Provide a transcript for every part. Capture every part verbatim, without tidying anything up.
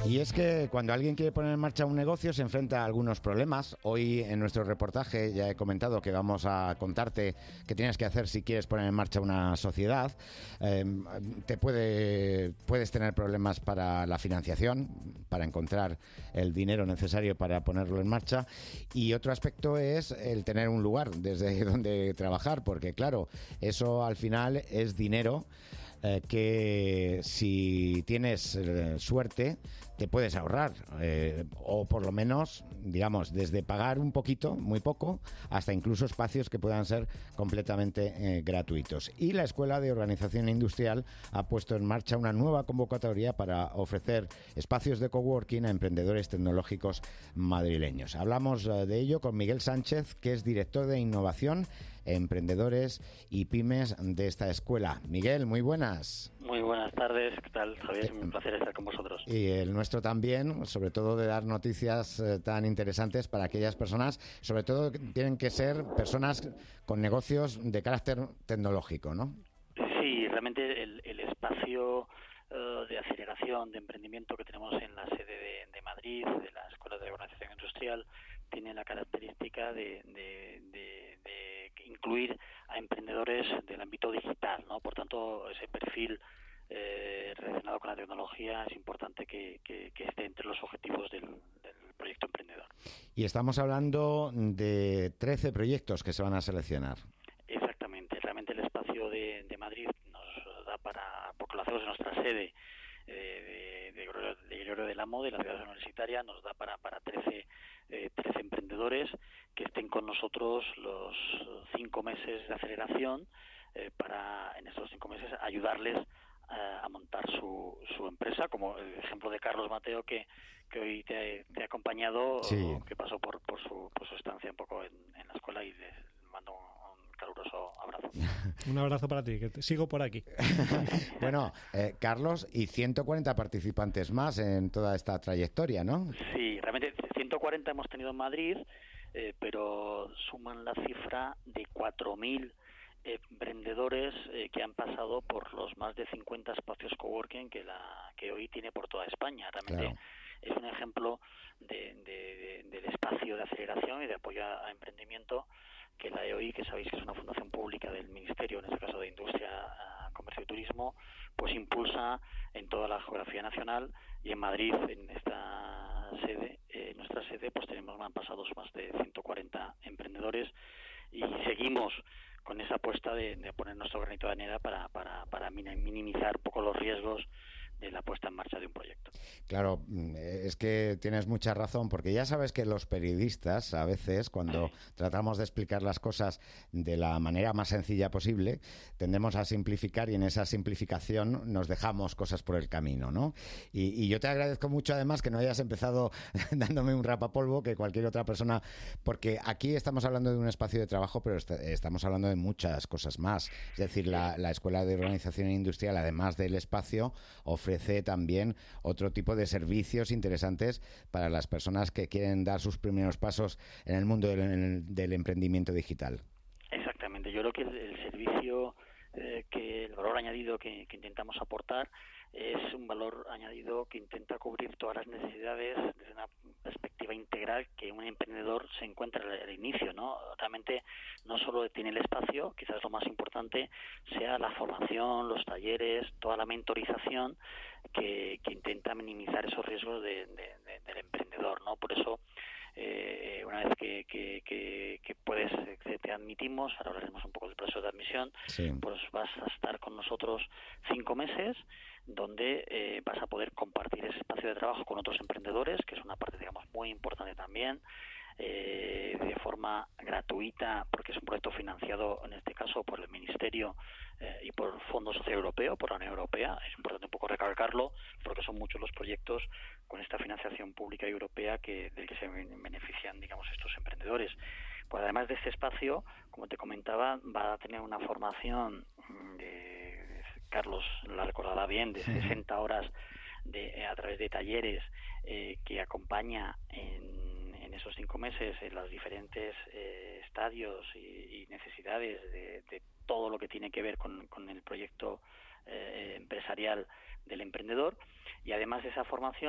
Y es que cuando alguien quiere poner en marcha un negocio se enfrenta a algunos problemas. Hoy en nuestro reportaje ya he comentado que vamos a contarte qué tienes que hacer si quieres poner en marcha una sociedad. Eh, te puede, puedes tener problemas para la financiación, para encontrar el dinero necesario para ponerlo en marcha. Y otro aspecto es el tener un lugar desde donde trabajar, porque claro, eso al final es dinero Eh, que si tienes eh, suerte te puedes ahorrar, eh, o por lo menos, digamos, desde pagar un poquito, muy poco, hasta incluso espacios que puedan ser completamente eh, gratuitos. Y la Escuela de Organización Industrial ha puesto en marcha una nueva convocatoria para ofrecer espacios de coworking a emprendedores tecnológicos madrileños. Hablamos eh, de ello con Miguel Sánchez, que es director de innovación, emprendedores y pymes de esta escuela. Miguel, muy buenas. Muy buenas tardes, ¿qué tal, Javier? Es un placer estar con vosotros. Y el nuestro también, sobre todo de dar noticias eh, tan interesantes para aquellas personas, sobre todo tienen que ser personas con negocios de carácter tecnológico, ¿no? Sí, realmente el, el espacio uh, de aceleración, de emprendimiento que tenemos en la sede de, de Madrid, de la Escuela de Organización Industrial, tiene la característica de, de, de, de incluir a emprendedores del ámbito digital, ¿no? Por tanto, ese perfil eh, relacionado con la tecnología es importante que, que, que esté entre los objetivos del, del proyecto emprendedor. Y estamos hablando de trece proyectos que se van a seleccionar. Exactamente. Realmente el espacio de, de Madrid nos da para, porque lo hacemos en nuestra sede eh, de, de, de, de Gregorio del Amo, de la ciudad universitaria, nos da para, para trece Eh, trece emprendedores que estén con nosotros los cinco meses de aceleración eh, para en estos cinco meses ayudarles eh, a montar su, su empresa, como el ejemplo de Carlos Mateo que, que hoy te, te ha acompañado, sí. que pasó por, por, su, por su estancia un poco en, en la escuela, y les mando un, un caluroso abrazo. Un abrazo para ti, que te sigo por aquí. Bueno, eh, Carlos, y ciento cuarenta participantes más en toda esta trayectoria, ¿no? Sí, realmente ciento cuarenta hemos tenido en Madrid, eh, pero suman la cifra de cuatro mil eh, emprendedores eh, que han pasado por los más de cincuenta espacios coworking que la que hoy tiene por toda España. Realmente claro. Es un ejemplo de, de, de, del espacio de aceleración y de apoyo a emprendimiento que la E O I, que sabéis que es una fundación pública del Ministerio, en este caso de Industria, Comercio y Turismo, pues impulsa en toda la geografía nacional, y en Madrid, en esta sede, eh, nuestra sede, pues tenemos han pasado más de ciento cuarenta emprendedores, y seguimos con esa apuesta de, de poner nuestro granito de arena para, para, para minimizar un poco los riesgos de la puesta en marcha de un proyecto. Claro, es que tienes mucha razón, porque ya sabes que los periodistas, a veces, cuando sí. tratamos de explicar las cosas de la manera más sencilla posible, tendemos a simplificar, y en esa simplificación nos dejamos cosas por el camino, ¿no? Y, y yo te agradezco mucho, además, que no hayas empezado dándome un rapapolvo que cualquier otra persona, porque aquí estamos hablando de un espacio de trabajo, pero est- estamos hablando de muchas cosas más. Es decir, la, la Escuela de Organización Industrial, además del espacio, ofrece ofrece también otro tipo de servicios interesantes para las personas que quieren dar sus primeros pasos en el mundo del, del emprendimiento digital. Exactamente. Yo creo que el, el servicio, eh, que el valor añadido que, que intentamos aportar es un valor añadido que intenta cubrir todas las necesidades desde una perspectiva integral que un emprendedor se encuentra al inicio, ¿no? Realmente no solo tiene el espacio, quizás lo más importante sea la formación, los talleres, toda la mentorización que, que intenta minimizar esos riesgos de, de, de, del emprendedor, ¿no? Por eso, eh, una vez que, que, que, que puedes, que te admitimos, ahora hablaremos un poco del proceso de admisión, sí. Pues vas a estar con nosotros cinco meses, donde eh, vas a poder compartir ese espacio de trabajo con otros emprendedores, que es una parte, digamos, muy importante también, eh, de forma gratuita, porque es un proyecto financiado, en este caso, por el Ministerio eh, y por el Fondo Social Europeo, por la Unión Europea. Es importante un poco recalcarlo, porque son muchos los proyectos con esta financiación pública y europea que del que se benefician, digamos, estos emprendedores. Pues además de este espacio, como te comentaba, va a tener una formación de, Carlos la recordará bien, de sesenta horas de, a través de talleres eh, que acompaña en, en esos cinco meses en los diferentes eh, estadios y, y necesidades de, de todo lo que tiene que ver con, con el proyecto eh, empresarial del emprendedor. Y además de esa formación,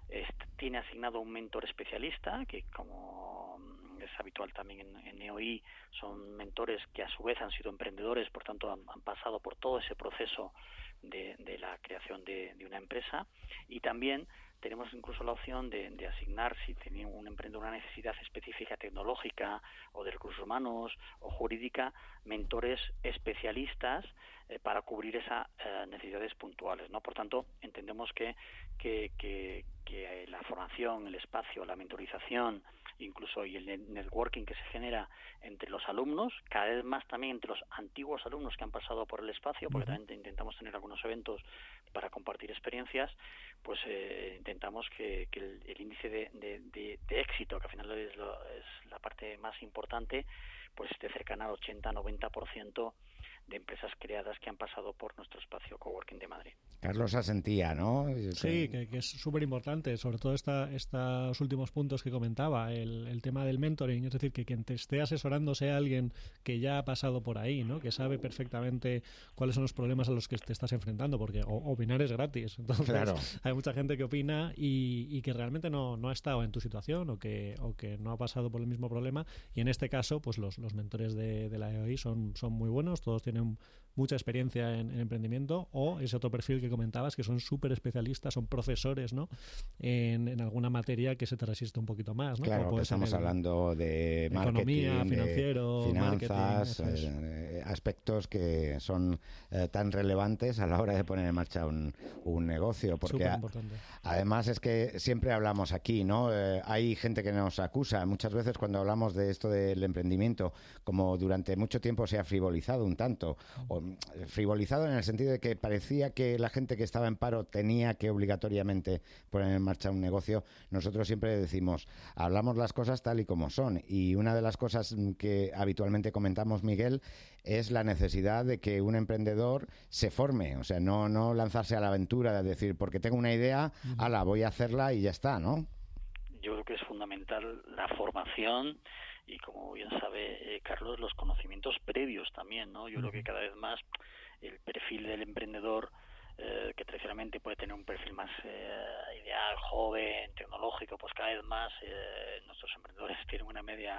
eh, tiene asignado un mentor especialista, que como es habitual también en, en E O I, son mentores que a su vez han sido emprendedores, por tanto han, han pasado por todo ese proceso de, de la creación de, de una empresa. Y también tenemos incluso la opción de, de asignar, si tiene un emprendedor una necesidad específica tecnológica o de recursos humanos o jurídica, mentores especialistas eh, para cubrir esas eh, necesidades puntuales, ¿no? Por tanto, entendemos que, que, que, que la formación, el espacio, la mentorización, incluso y el networking que se genera entre los alumnos, cada vez más también entre los antiguos alumnos que han pasado por el espacio, porque uh-huh. también intentamos tener algunos eventos para compartir experiencias, pues eh, intentamos que, que el, el índice de, de, de, de éxito, que al final es, lo, es la parte más importante, pues esté cercana al ochenta a noventa por ciento de empresas creadas que han pasado por nuestro espacio Coworking de Madrid. Carlos asentía, ¿no? Sí, que, que es súper importante, sobre todo esta, estos últimos puntos que comentaba, el, el tema del mentoring, es decir, que quien te esté asesorando sea alguien que ya ha pasado por ahí, ¿no? Que sabe perfectamente cuáles son los problemas a los que te estás enfrentando, porque o, opinar es gratis, entonces claro. Hay mucha gente que opina y, y que realmente no, no ha estado en tu situación o que, o que no ha pasado por el mismo problema, y en este caso, pues los, los mentores de, de la E O I son, son muy buenos, todos tienen tienen mucha experiencia en, en emprendimiento, o ese otro perfil que comentabas, que son súper especialistas, son profesores, ¿no? En, en alguna materia que se te resiste un poquito más, ¿no? Claro, que estamos el, hablando de marketing, economía, financiero, de finanzas, marketing, eh, aspectos que son eh, tan relevantes a la hora de poner en marcha un, un negocio, porque a, además es que siempre hablamos aquí, ¿no? Eh, hay gente que nos acusa muchas veces cuando hablamos de esto del emprendimiento, como durante mucho tiempo se ha frivolizado un tanto, o frivolizado en el sentido de que parecía que la gente que estaba en paro tenía que obligatoriamente poner en marcha un negocio. Nosotros siempre decimos, hablamos las cosas tal y como son, y una de las cosas que habitualmente comentamos, Miguel, es la necesidad de que un emprendedor se forme, o sea, no, no lanzarse a la aventura de decir, porque tengo una idea, uh-huh. ala, voy a hacerla y ya está, ¿no? Yo creo que es fundamental la formación y, como bien sabe eh, Carlos, los conocimientos previos también, ¿no? Yo uh-huh. creo que cada vez más el perfil del emprendedor, eh, que tradicionalmente puede tener un perfil más eh, ideal, joven, tecnológico, pues cada vez más eh, nuestros emprendedores tienen una media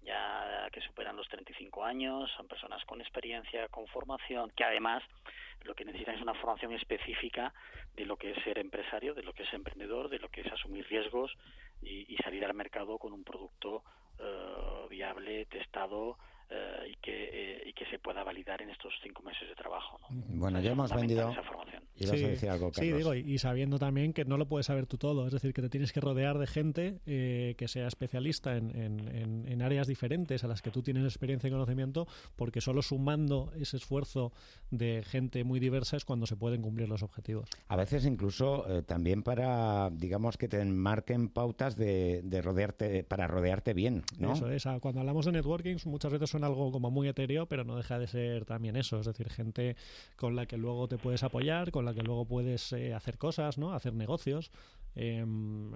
ya que superan los treinta y cinco años, son personas con experiencia, con formación, que además lo que necesitan es una formación específica de lo que es ser empresario, de lo que es emprendedor, de lo que es asumir riesgos y, y salir al mercado con un producto Uh, viable, testado uh, y que eh, y que se pueda validar en estos cinco meses de trabajo, ¿no? Bueno, ya hemos vendido esa formación. ¿Y vas sí, a decir algo, Carlos? Sí, digo, y sabiendo también que no lo puedes saber tú todo, es decir, que te tienes que rodear de gente eh, que sea especialista en, en, en, en áreas diferentes a las que tú tienes experiencia y conocimiento, porque solo sumando ese esfuerzo de gente muy diversa es cuando se pueden cumplir los objetivos. A veces incluso eh, también para, digamos, que te marquen pautas de, de rodearte, para rodearte bien, ¿no? Eso es, cuando hablamos de networking muchas veces suena algo como muy etéreo, pero no deja de ser también eso, es decir, gente con la que luego te puedes apoyar, con la que luego puedes eh, hacer cosas, ¿no? Hacer negocios. Eh,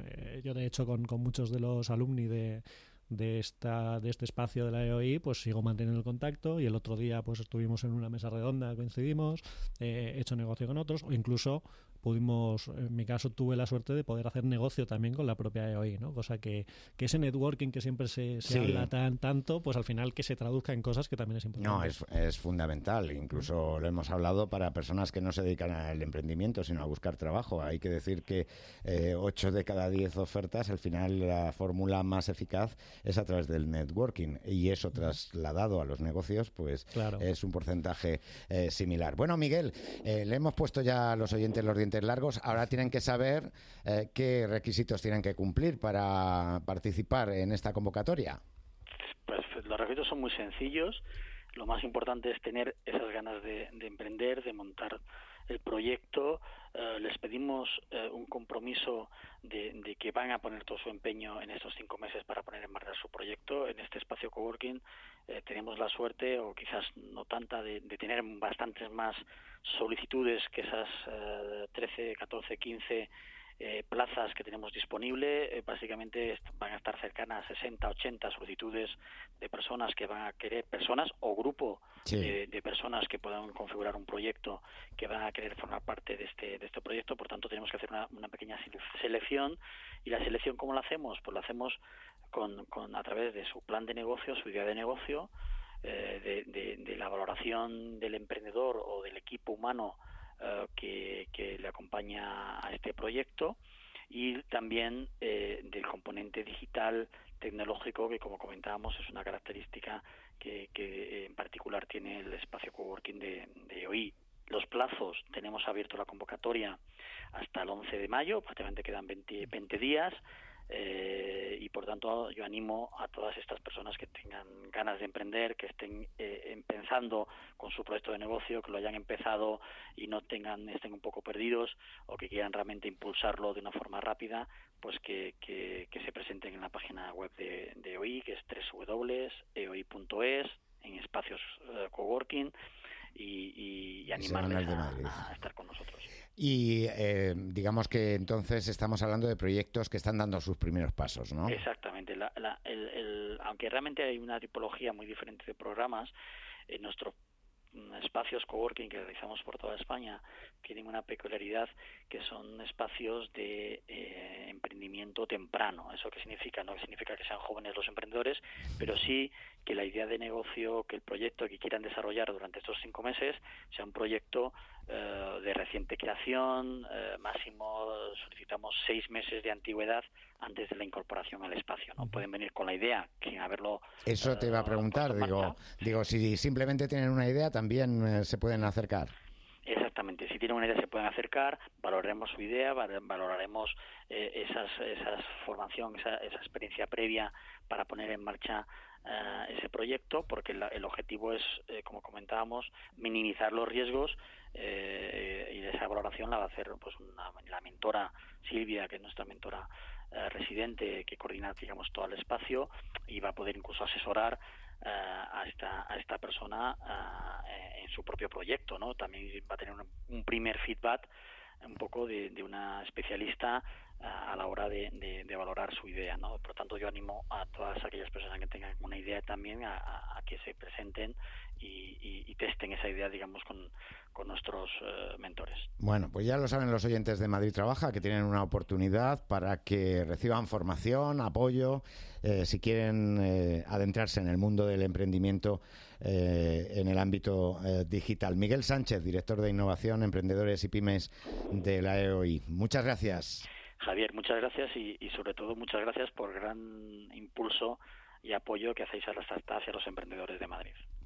yo de hecho con, con muchos de los alumni de de esta de este espacio de la E O I pues sigo manteniendo el contacto, y el otro día pues estuvimos en una mesa redonda, coincidimos, eh, he hecho negocio con otros, o incluso pudimos, en mi caso tuve la suerte de poder hacer negocio también con la propia E O I, ¿no? Cosa que, que ese networking que siempre se, se sí. habla tan tanto, pues al final que se traduzca en cosas que también es importante. No, es, es fundamental, incluso lo hemos hablado para personas que no se dedican al emprendimiento sino a buscar trabajo. Hay que decir que eh, ocho de cada diez ofertas, al final la fórmula más eficaz es a través del networking, y eso trasladado a los negocios pues claro. es un porcentaje eh, similar. Bueno, Miguel, eh, le hemos puesto ya a los oyentes los dientes largos, ahora tienen que saber eh, qué requisitos tienen que cumplir para participar en esta convocatoria. Pues los requisitos son muy sencillos. Lo más importante es tener esas ganas de, de emprender, de montar el proyecto. Uh, les pedimos uh, un compromiso de, de que van a poner todo su empeño en estos cinco meses para poner en marcha su proyecto. En este espacio coworking eh, tenemos la suerte, o quizás no tanta, de, de tener bastantes más solicitudes que esas uh, trece, catorce, quince eh, plazas que tenemos disponible, eh, básicamente van a estar cercanas a sesenta, ochenta solicitudes de personas que van a querer, personas o grupo sí. de, de personas que puedan configurar un proyecto, que van a querer formar parte de este, de este proyecto. Por tanto, tenemos que hacer una, una pequeña selección. ¿Y la selección cómo la hacemos? Pues la hacemos con, con a través de su plan de negocio, su idea de negocio, eh, de, de, de la valoración del emprendedor o del equipo humano uh, que, que le acompaña a este proyecto, y también eh, del componente digital tecnológico, que como comentábamos es una característica que, que en particular tiene el espacio coworking de, de O I. Los plazos, tenemos abierto la convocatoria hasta el once de mayo, prácticamente quedan veinte, veinte días, eh, y por tanto yo animo a todas estas personas que tengan ganas de emprender, que estén eh, empezando con su proyecto de negocio, que lo hayan empezado y no tengan estén un poco perdidos, o que quieran realmente impulsarlo de una forma rápida, pues que, que, que se presenten en la página web de, de O I, que es doble u doble u doble u punto e o i punto es, en espacios uh, coworking, y, y, y animarles a, a estar con nosotros. Y eh, digamos que entonces estamos hablando de proyectos que están dando sus primeros pasos, ¿no? Exactamente. La, la, el, el, aunque realmente hay una tipología muy diferente de programas, en nuestros espacios coworking que realizamos por toda España tienen una peculiaridad, que son espacios de eh, emprendimiento temprano. ¿Eso qué significa? No significa que sean jóvenes los emprendedores, pero sí que la idea de negocio, que el proyecto que quieran desarrollar durante estos cinco meses sea un proyecto eh, de reciente creación. eh, máximo solicitamos seis meses de antigüedad antes de la incorporación al espacio, ¿no? Pueden venir con la idea sin haberlo. Eso te iba a preguntar, eh, digo, digo, si simplemente tienen una idea, también eh, se pueden acercar. Exactamente, si tienen una idea se pueden acercar, valoraremos su idea, valoraremos eh, esas, esas formación, esa, esa experiencia previa para poner en marcha eh, ese proyecto, porque la, el objetivo es, eh, como comentábamos, minimizar los riesgos, eh, y esa valoración la va a hacer pues una, la mentora Silvia, que es nuestra mentora eh, residente, que coordina, digamos, todo el espacio, y va a poder incluso asesorar Uh, a esta a esta persona uh, en su propio proyecto, ¿no? También va a tener un, un primer feedback un poco de, de una especialista uh, a la hora de, de, de valorar su idea, ¿no? Por lo tanto, yo animo a todas aquellas personas que tengan una idea también a, a, a que se presenten y, y, y testen esa idea, digamos, con, con nuestros uh, mentores. Bueno, pues ya lo saben los oyentes de Madrid Trabaja, que tienen una oportunidad para que reciban formación, apoyo, eh, si quieren eh, adentrarse en el mundo del emprendimiento eh, en el ámbito eh, digital. Miguel Sánchez, director de Innovación, Emprendedores y Pymes de la E O I. Muchas gracias. Javier, muchas gracias y, y sobre todo muchas gracias por el gran impulso y apoyo que hacéis a las startups y a los emprendedores de Madrid.